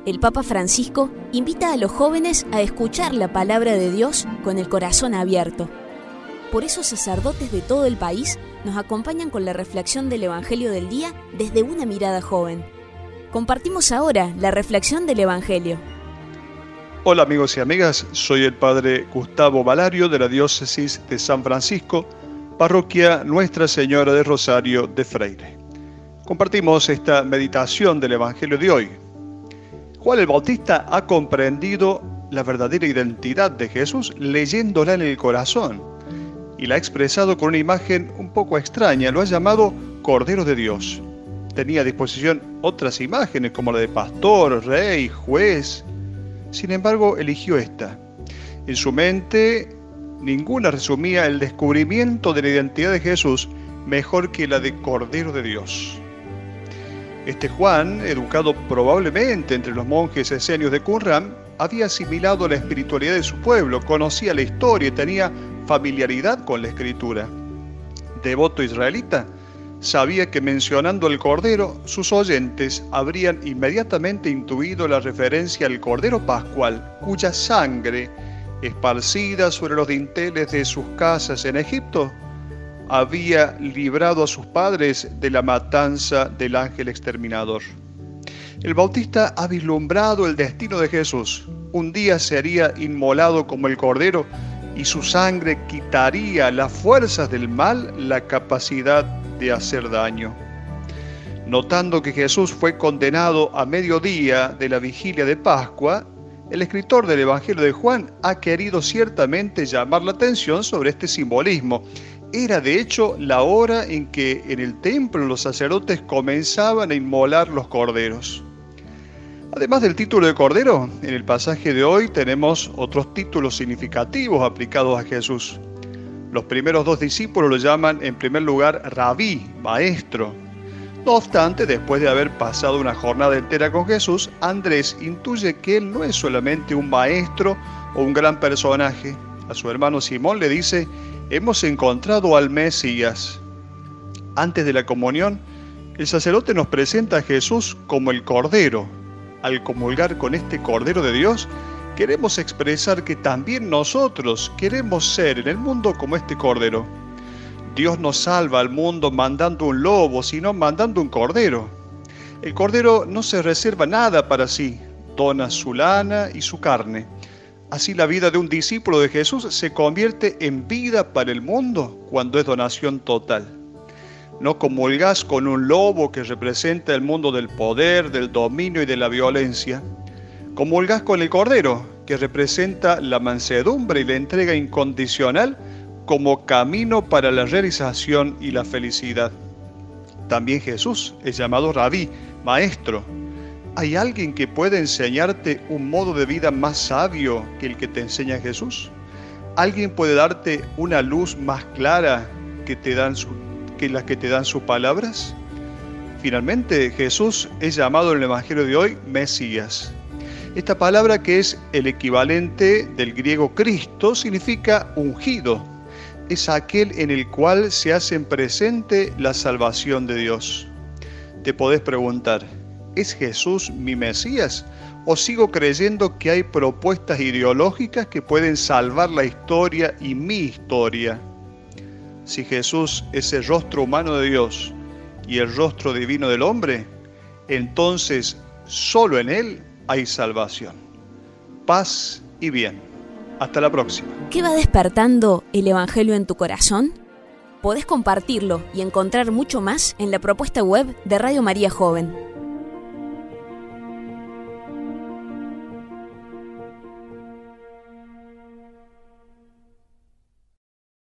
el Papa Francisco invita a los jóvenes a escuchar la palabra de Dios con el corazón abierto. Por eso sacerdotes de todo el país nos acompañan con la reflexión del Evangelio del día desde una mirada joven. Compartimos ahora la reflexión del Evangelio. Hola amigos y amigas, soy el Padre Gustavo Valario de la Diócesis de San Francisco, Parroquia Nuestra Señora de Rosario de Freire. Compartimos esta meditación del Evangelio de hoy. Juan el Bautista ha comprendido la verdadera identidad de Jesús leyéndola en el corazón y la ha expresado con una imagen un poco extraña, lo ha llamado Cordero de Dios. Tenía a disposición otras imágenes como la de pastor, rey, juez. Sin embargo, eligió esta. En su mente, ninguna resumía el descubrimiento de la identidad de Jesús mejor que la de Cordero de Dios. Este Juan, educado probablemente entre los monjes esenios de Qumran, había asimilado la espiritualidad de su pueblo, conocía la historia y tenía familiaridad con la Escritura. Devoto israelita, sabía que mencionando el Cordero, sus oyentes habrían inmediatamente intuido la referencia al Cordero Pascual, cuya sangre, esparcida sobre los dinteles de sus casas en Egipto, había librado a sus padres de la matanza del ángel exterminador. El Bautista ha vislumbrado el destino de Jesús. Un día sería inmolado como el Cordero y su sangre quitaría las fuerzas del mal la capacidad de hacer daño. Notando que Jesús fue condenado a mediodía de la vigilia de Pascua, el escritor del Evangelio de Juan ha querido ciertamente llamar la atención sobre este simbolismo. Era de hecho la hora en que en el templo los sacerdotes comenzaban a inmolar los corderos. Además del título de Cordero, en el pasaje de hoy tenemos otros títulos significativos aplicados a Jesús. Los primeros dos discípulos lo llaman en primer lugar Rabí, maestro. No obstante, después de haber pasado una jornada entera con Jesús, Andrés intuye que él no es solamente un maestro o un gran personaje. A su hermano Simón le dice: hemos encontrado al Mesías. Antes de la comunión, el sacerdote nos presenta a Jesús como el Cordero. Al comulgar con este Cordero de Dios, queremos expresar que también nosotros queremos ser en el mundo como este Cordero. Dios no salva al mundo mandando un lobo, sino mandando un Cordero. El Cordero no se reserva nada para sí, dona su lana y su carne. Así la vida de un discípulo de Jesús se convierte en vida para el mundo cuando es donación total. No comulgás con un lobo que representa el mundo del poder, del dominio y de la violencia. Comulgás con el Cordero, que representa la mansedumbre y la entrega incondicional como camino para la realización y la felicidad. También Jesús es llamado Rabí, maestro. ¿Hay alguien que pueda enseñarte un modo de vida más sabio que el que te enseña Jesús? ¿Alguien puede darte una luz más clara que las que te dan sus palabras? Finalmente, Jesús es llamado en el Evangelio de hoy Mesías. Esta palabra, que es el equivalente del griego Cristo, significa ungido. Es aquel en el cual se hace presente la salvación de Dios. Te podés preguntar: ¿es Jesús mi Mesías? ¿O sigo creyendo que hay propuestas ideológicas que pueden salvar la historia y mi historia? Si Jesús es el rostro humano de Dios y el rostro divino del hombre, entonces solo en Él hay salvación. Paz y bien. Hasta la próxima. ¿Qué va despertando el Evangelio en tu corazón? Podés compartirlo y encontrar mucho más en la propuesta web de Radio María Joven.